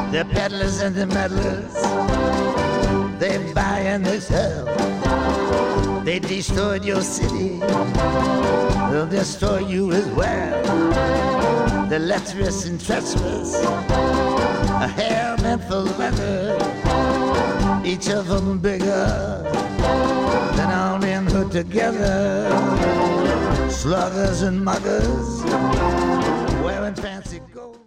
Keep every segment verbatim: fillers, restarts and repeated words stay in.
The peddlers and the meddlers, they buy and they sell. They destroyed your city, they'll destroy you as well. The lecherous and treacherous, a hair meant for leather, each of them bigger than all men put together. Sluggers and muggers, wearing fancy gold.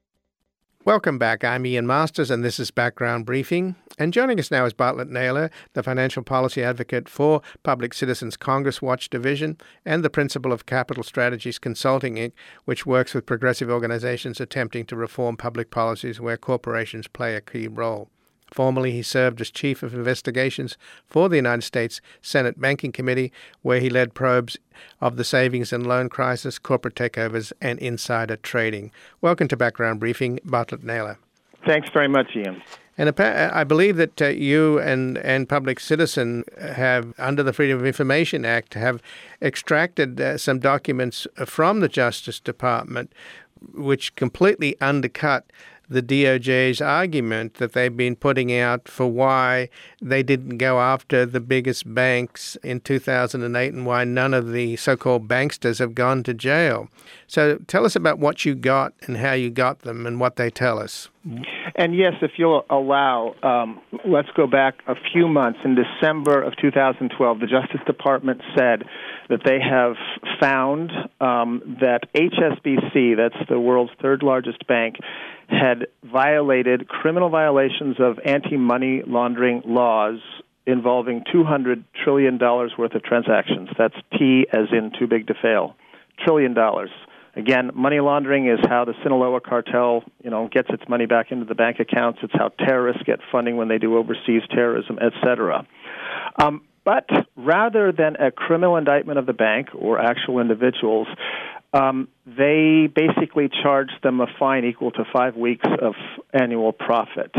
Welcome back. I'm Ian Masters, and this is Background Briefing. And joining us now is Bartlett Naylor, the financial policy advocate for Public Citizens Congress Watch Division and the principal of Capital Strategies Consulting, Incorporated, which works with progressive organizations attempting to reform public policies where corporations play a key role. Formerly, he served as Chief of Investigations for the United States Senate Banking Committee, where he led probes of the savings and loan crisis, corporate takeovers, and insider trading. Welcome to Background Briefing, Bartlett Naylor. Thanks very much, Ian. And I believe that uh, you and, and Public Citizen have, under the Freedom of Information Act, have extracted uh, some documents from the Justice Department which completely undercut the D O J's argument that they've been putting out for why they didn't go after the biggest banks in two thousand eight and why none of the so-called banksters have gone to jail. So tell us about what you got and how you got them and what they tell us. And yes, if you'll allow, um, let's go back a few months. In December of two thousand twelve, the Justice Department said that they have found um, that H S B C, that's the world's third largest bank, had violated criminal violations of anti-money laundering laws involving two hundred trillion dollars worth of transactions. That's T as in too big to fail, trillion dollars. Again, money laundering is how the Sinaloa cartel, you know, gets its money back into the bank accounts. It's how terrorists get funding when they do overseas terrorism, et cetera. Um, but rather than a criminal indictment of the bank or actual individuals, um, they basically charged them a fine equal to five weeks of annual profit.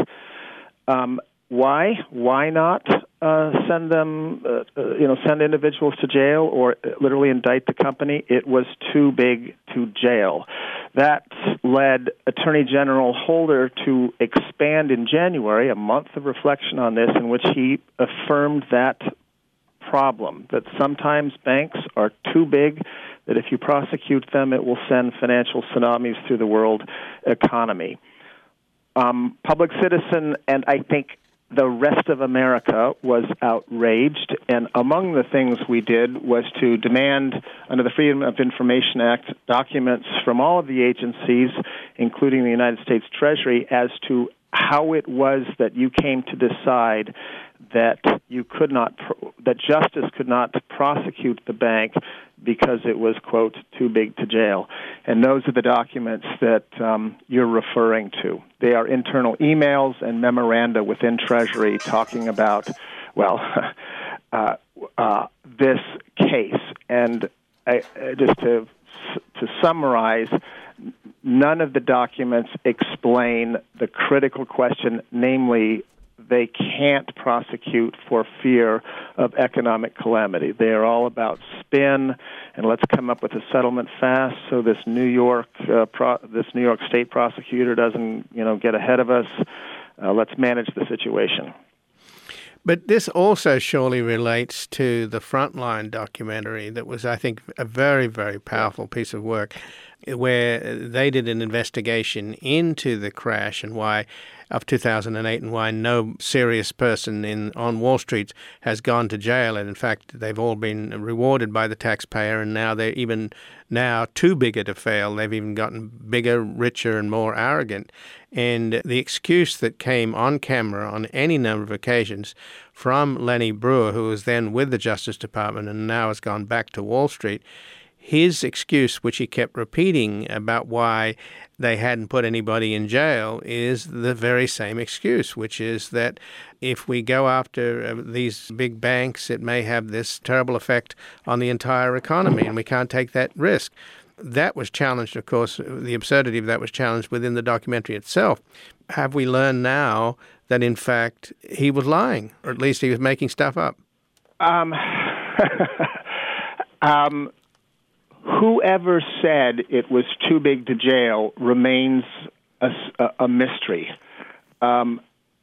Um, why? Why not uh, send them, uh, uh, you know, send individuals to jail or literally indict the company? It was too big to jail. That led Attorney General Holder to expand in January a month of reflection on this, in which he affirmed that problem, that sometimes banks are too big, that if you prosecute them, it will send financial tsunamis through the world economy. Um, Public Citizen, and I think the rest of America, was outraged, and among the things we did was to demand, under the Freedom of Information Act, documents from all of the agencies, including the United States Treasury, as to how it was that you came to decide that you could not, that justice could not prosecute the bank because it was, quote, too big to jail. And those are the documents that um, you're referring to. They are internal emails and memoranda within Treasury talking about, well, uh, uh, this case. And I, just to to summarize, none of the documents explain the critical question, namely, they can't prosecute for fear of economic calamity. They are all about spin, and let's come up with a settlement fast so this New York uh, pro- this New York State prosecutor doesn't, you know, get ahead of us. Uh, let's manage the situation. But this also surely relates to the Frontline documentary that was, I think, a very, very powerful piece of work, where they did an investigation into the crash and why of two thousand eight and why no serious person in on Wall Street has gone to jail. And in fact, they've all been rewarded by the taxpayer, and now they're even now too bigger to fail. They've even gotten bigger, richer, and more arrogant. And the excuse that came on camera on any number of occasions from Lenny Brewer, who was then with the Justice Department and now has gone back to Wall Street, his excuse, which he kept repeating about why they hadn't put anybody in jail, is the very same excuse, which is that if we go after these big banks, it may have this terrible effect on the entire economy, and we can't take that risk. That was challenged, of course, the absurdity of that was challenged within the documentary itself. Have we learned now that, in fact, he was lying, or at least he was making stuff up? Um, um, whoever said it was too big to jail remains a, a mystery. um,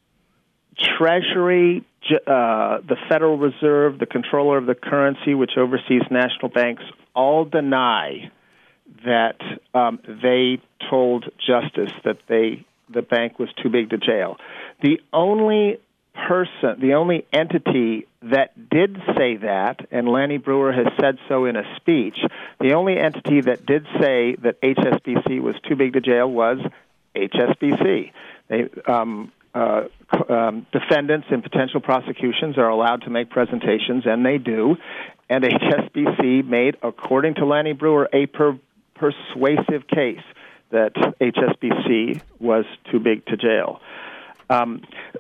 Treasury, uh, the Federal Reserve, the controller of the currency, which oversees national banks, all deny that um, they told Justice that they the bank was too big to jail. The only person, the only entity that did say that, and Lanny Breuer has said so in a speech, the only entity that did say that H S B C was too big to jail was H S B C. They, um, uh, um, defendants in potential prosecutions are allowed to make presentations, and they do. And H S B C made, according to Lanny Breuer, a per- persuasive case that H S B C was too big to jail. Um,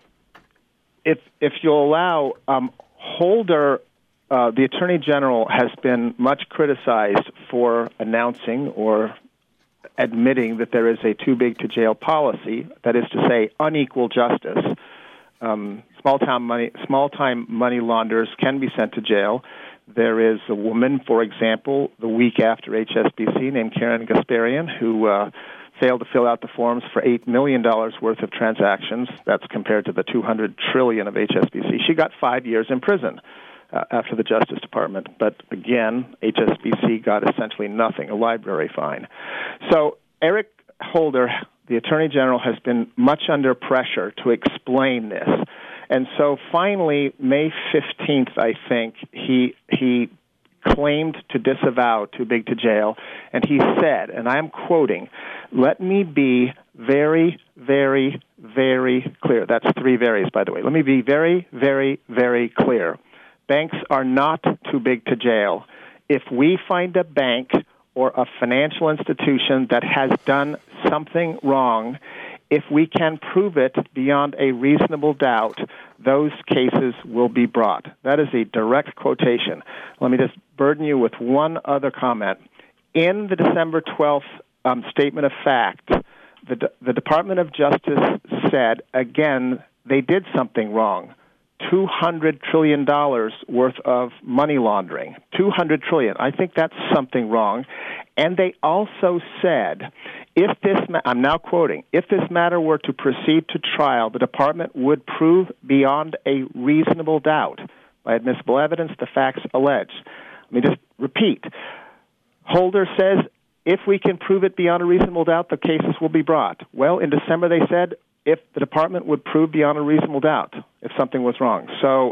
if if you'll allow, um, Holder, uh, the Attorney General, has been much criticized for announcing or admitting that there is a too big to jail policy, that is to say, unequal justice. Um, small time money, small time money launderers can be sent to jail. There is a woman, for example, the week after H S B C named Karen Gasparian, who uh, failed to fill out the forms for eight million dollars worth of transactions. That's compared to the two hundred trillion dollars of H S B C. She got five years in prison uh, after the Justice Department. But again, H S B C got essentially nothing, a library fine. So Eric Holder, the Attorney General, has been much under pressure to explain this. And so finally, May fifteenth, I think, he he claimed to disavow too big to jail, and he said, and I'm quoting, "Let me be very, very, very clear." That's three varies, by the way. Let me be very, very, very clear. Banks are not too big to jail. If we find a bank or a financial institution that has done something wrong, if we can prove it beyond a reasonable doubt, those cases will be brought. That is a direct quotation. Let me just burden you with one other comment. In the December twelfth um, statement of fact, the, the Department of Justice said, again, they did something wrong. two hundred trillion dollars worth of money laundering. two hundred trillion dollars. I think that's something wrong. And they also said, if this, ma- I'm now quoting, if this matter were to proceed to trial, the department would prove beyond a reasonable doubt, by admissible evidence, the facts alleged. Let me just repeat. Holder says, if we can prove it beyond a reasonable doubt, the cases will be brought. Well, in December they said, if the department would prove beyond a reasonable doubt if something was wrong. So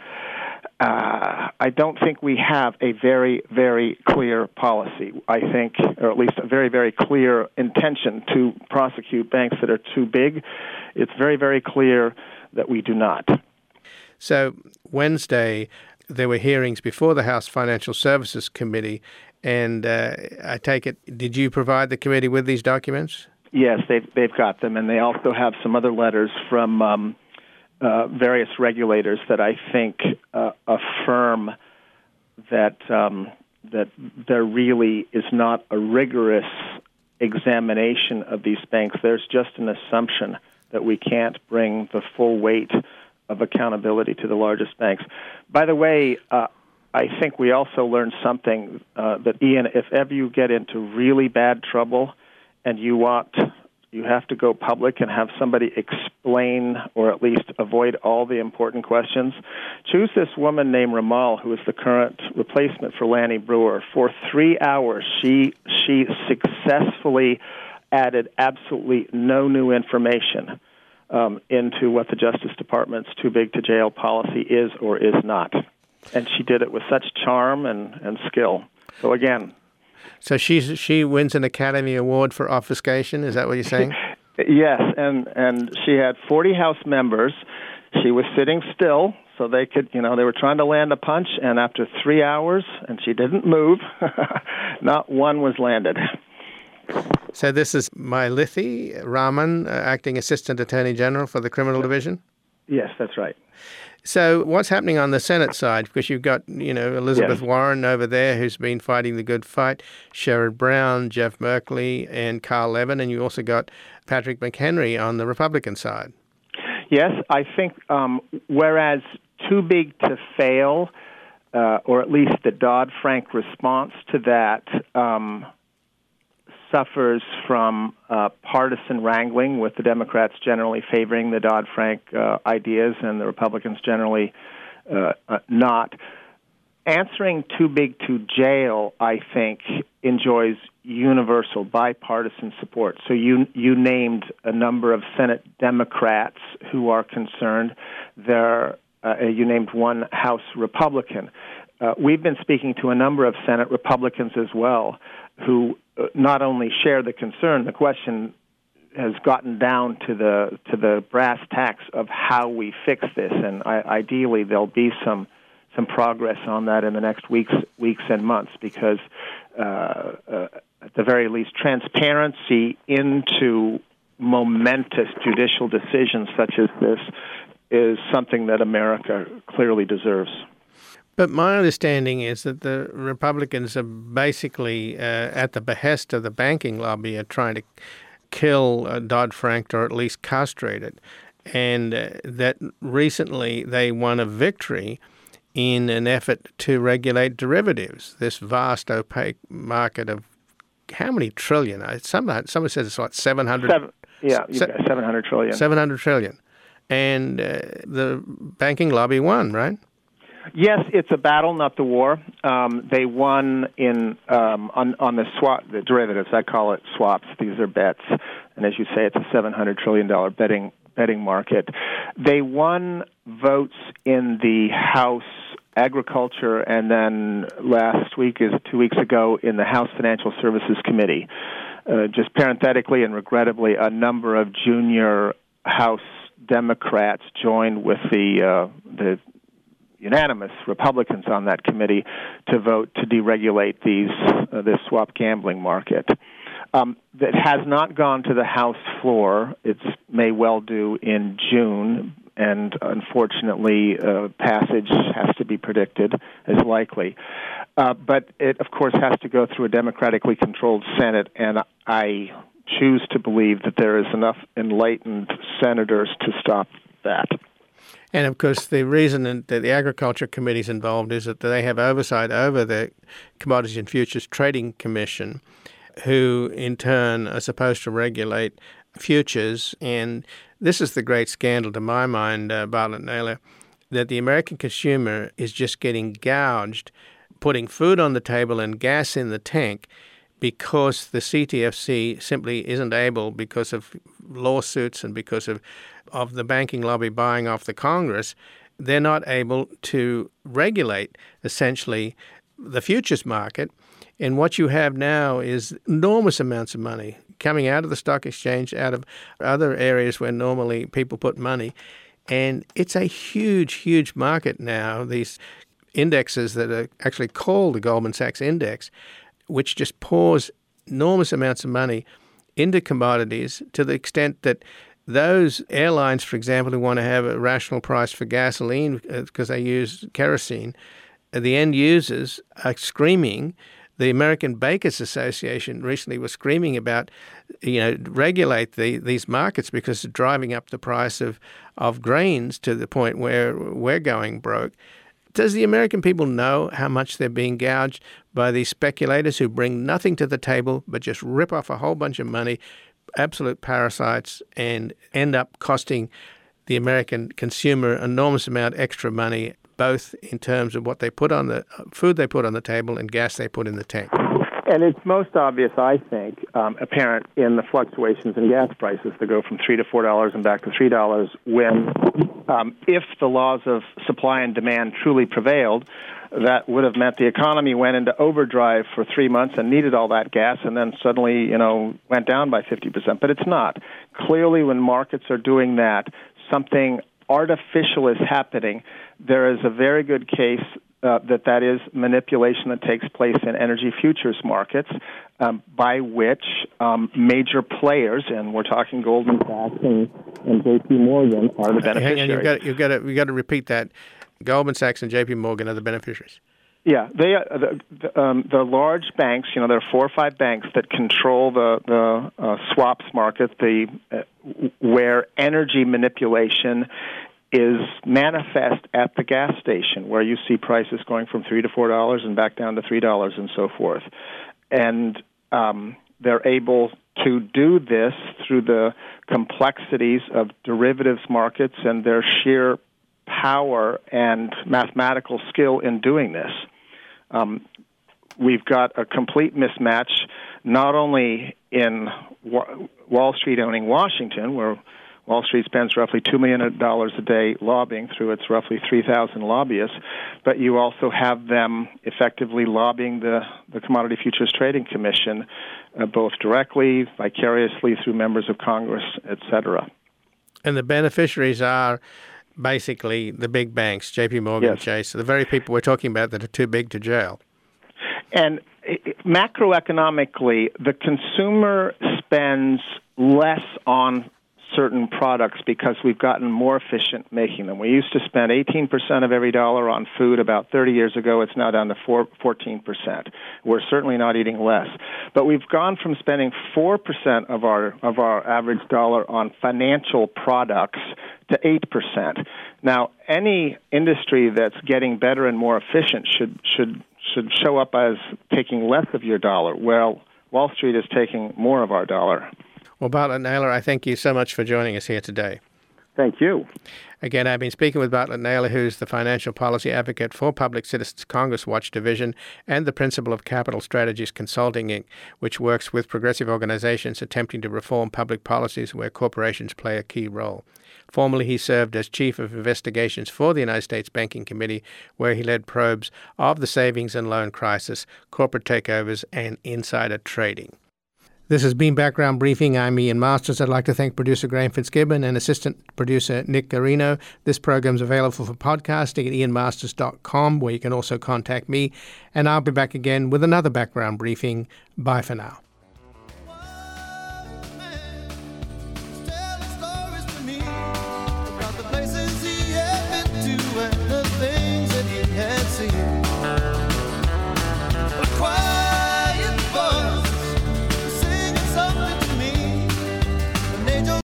uh, I don't think we have a very, very clear policy, I think, or at least a very, very clear intention to prosecute banks that are too big. It's very, very clear that we do not. So Wednesday, there were hearings before the House Financial Services Committee, and uh, I take it, did you provide the committee with these documents? Yes, they've, they've got them, and they also have some other letters from um, uh, various regulators that I think uh, affirm that um, that there really is not a rigorous examination of these banks. There's just an assumption that we can't bring the full weight of accountability to the largest banks. By the way, uh, I think we also learned something uh, that, Ian, if ever you get into really bad trouble and you want, you have to go public and have somebody explain or at least avoid all the important questions, choose this woman named Ramal, who is the current replacement for Lanny Breuer. For three hours, she she successfully added absolutely no new information um, into what the Justice Department's too big to jail policy is or is not. And she did it with such charm and, and skill. So again, So she's, she wins an Academy Award for obfuscation? Is that what you're saying? Yes, and, and she had forty House members. She was sitting still, so they could, you know, they were trying to land a punch, and after three hours, and she didn't move, not one was landed. So this is Mailethi Raman, uh, Acting Assistant Attorney General for the Criminal Division? Yes, that's right. So what's happening on the Senate side? Because you've got, you know, Elizabeth Yes. Warren over there who's been fighting the good fight, Sherrod Brown, Jeff Merkley, and Carl Levin, and you also got Patrick McHenry on the Republican side. Yes, I think um, whereas too big to fail, uh, or at least the Dodd-Frank response to that, um, suffers from uh, partisan wrangling, with the Democrats generally favoring the Dodd-Frank uh, ideas and the Republicans generally uh, uh, not. Answering too big to jail, I think, enjoys universal bipartisan support. So you you named a number of Senate Democrats who are concerned. There, uh, you named one House Republican. Uh, we've been speaking to a number of Senate Republicans as well, who uh, not only share the concern. The question has gotten down to the to the brass tacks of how we fix this, and I, ideally there'll be some. some progress on that in the next weeks, weeks and months, because uh, uh, at the very least, transparency into momentous judicial decisions such as this is something that America clearly deserves. But my understanding is that the Republicans are basically, uh, at the behest of the banking lobby, are trying to kill uh, Dodd-Frank, or at least castrate it, and uh, that recently they won a victory in an effort to regulate derivatives, this vast opaque market of how many trillion? Someone, someone says it's like seven hundred. Seven, yeah, se- seven hundred trillion. seven hundred trillion. And uh, the banking lobby won, right? Yes, it's a battle, not the war. Um, they won in um, on, on the swap, the derivatives. I call it swaps. These are bets. And as you say, it's a seven hundred trillion dollars betting betting market. They won votes in the House Agriculture, and then last week, is two weeks ago, in the House Financial Services Committee. Uh, just parenthetically and regrettably, a number of junior House Democrats joined with the uh, the unanimous Republicans on that committee to vote to deregulate these uh, this swap gambling market. Um, that has not gone to the House floor. It may well do in June, and unfortunately, uh, passage has to be predicted as likely. Uh, but it, of course, has to go through a democratically controlled Senate, and I choose to believe that there is enough enlightened senators to stop that. And, of course, the reason that the Agriculture Committee is involved is that they have oversight over the Commodities and Futures Trading Commission, who in turn are supposed to regulate futures. And this is the great scandal to my mind, uh, Bartlett Naylor, that the American consumer is just getting gouged, putting food on the table and gas in the tank, because the C T F C simply isn't able, because of lawsuits and because of, of the banking lobby buying off the Congress, they're not able to regulate essentially the futures market. And what you have now is enormous amounts of money coming out of the stock exchange, out of other areas where normally people put money. And it's a huge, huge market now, these indexes that are actually called the Goldman Sachs Index, which just pours enormous amounts of money into commodities, to the extent that those airlines, for example, who want to have a rational price for gasoline because they use kerosene, the end users are screaming. The American Bakers Association recently was screaming about, you know, regulate the, these markets because it's driving up the price of, of grains to the point where we're going broke. Does the American people know how much they're being gouged by these speculators who bring nothing to the table but just rip off a whole bunch of money, absolute parasites, and end up costing the American consumer an enormous amount extra money, both in terms of what they put on the food they put on the table and gas they put in the tank? And it's most obvious, I think, um, apparent in the fluctuations in gas prices that go from three to four dollars and back to three dollars. When, um, if the laws of supply and demand truly prevailed, that would have meant the economy went into overdrive for three months and needed all that gas, and then suddenly, you know, went down by fifty percent. But it's not. Clearly, when markets are doing that, something artificial is happening. There is a very good case uh, that that is manipulation that takes place in energy futures markets, um, by which um, major players, and we're talking Goldman Sachs and, and J P Morgan, are the beneficiaries. Hang on, you've got, you've got to, you've got to repeat that. Goldman Sachs and J P Morgan are the beneficiaries. Yeah, they uh, the the, um, the large banks. You know, there are four or five banks that control the the uh, swaps market, the uh, where energy manipulation is manifest at the gas station, where you see prices going from three to four dollars and back down to three dollars and so forth. And um, they're able to do this through the complexities of derivatives markets and their sheer power and mathematical skill in doing this. Um, we've got a complete mismatch, not only in Wa- Wall Street owning Washington, where Wall Street spends roughly two million dollars a day lobbying through its roughly three thousand lobbyists, but you also have them effectively lobbying the, the Commodity Futures Trading Commission, uh, both directly, vicariously through members of Congress, et cetera. And the beneficiaries are basically the big banks, J P Morgan, Yes. Chase, the very people we're talking about that are too big to jail. And macroeconomically, the consumer spends less on certain products because we've gotten more efficient making them. We used to spend eighteen percent of every dollar on food about thirty years ago. It's now down to fourteen percent. We're certainly not eating less. But we've gone from spending four percent of our of our average dollar on financial products to eight percent. Now, any industry that's getting better and more efficient should should should show up as taking less of your dollar. Well, Wall Street is taking more of our dollar. Well, Bartlett Naylor, I thank you so much for joining us here today. Thank you. Again, I've been speaking with Bartlett Naylor, who's the financial policy advocate for Public Citizens Congress Watch Division and the principal of Capital Strategies Consulting, Incorporated, which works with progressive organizations attempting to reform public policies where corporations play a key role. Formerly, he served as Chief of Investigations for the United States Banking Committee, where he led probes of the savings and loan crisis, corporate takeovers, and insider trading. This has been Background Briefing. I'm Ian Masters. I'd like to thank producer Graham Fitzgibbon and assistant producer Nick Garino. This program is available for podcasting at ian masters dot com, where you can also contact me. And I'll be back again with another Background Briefing. Bye for now.